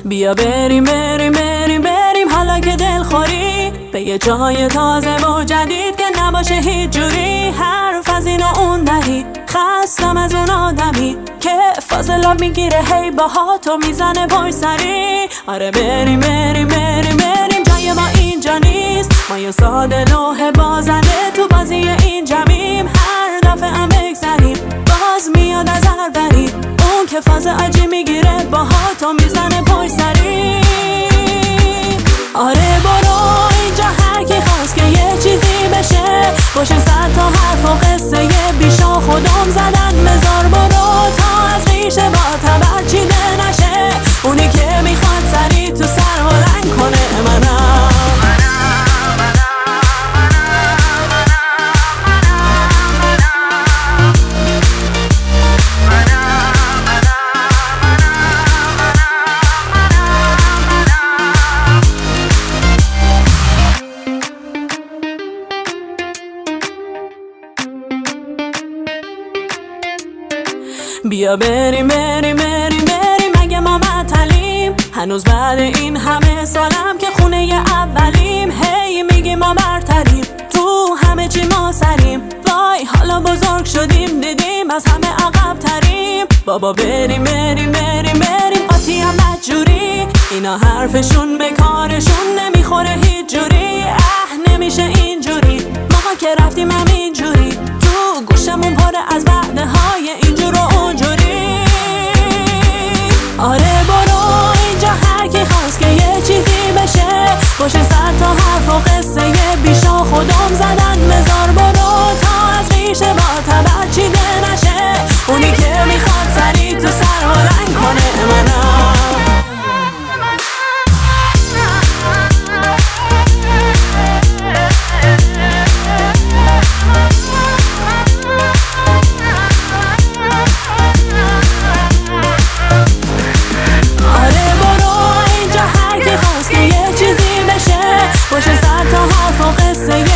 بیا بریم بریم بریم بریم حالا که دلخوری به یه جای تازه و جدید که نباشه هیچ جوری حرف از این و اون دهی. خستم از اون آدمی که فاضلاب میگیره هی باهاتو میزنه پای سری. آره بریم بریم بریم بریم جای ما اینجا نیست، ما یه ساده لوح بازنده تو بازی این جمعیم. هر دفعه هم بگذریم باز میاد از هر وری اون که فاز عجی میگیره باهاتو میزنه پای سری. آره برو اینجا هر کی خواست که یه چیزی بشه باشه صد تا حرف و قصه بیشا خودم زدن مزار. برو تا از ریشه با تبر چیده نشه اونی که میخواد سری تو سر بلند کنه منم. بیا بریم بریم بریم بریم اگه ما معطلیم هنوز بعد این همه سالم که خونه اولیم. هی میگیم ما برتریم تو همه چی ما سریم، وای حالا بزرگ شدیم دیدیم از همه عقب تریم. بابا بریم بریم بریم بریم قاطی هم بدجوری اینا حرفشون به کارشون نمیخوره هیچ جوری. نمیشه اینجوری ما که رفتیم همینجوری تو گوشمون پره از وعده های اینجور و اونجوری. آره برو اینجا هر کی خواست که یه چیزی بشه باشه صد تا حرف و قصه بیشا خودم زدن مزار. برو تا از ریشه با تبر چیده نشه اونی که میخواد سری تو سر بلند کنه منم. باشه صد تا حرف و قصه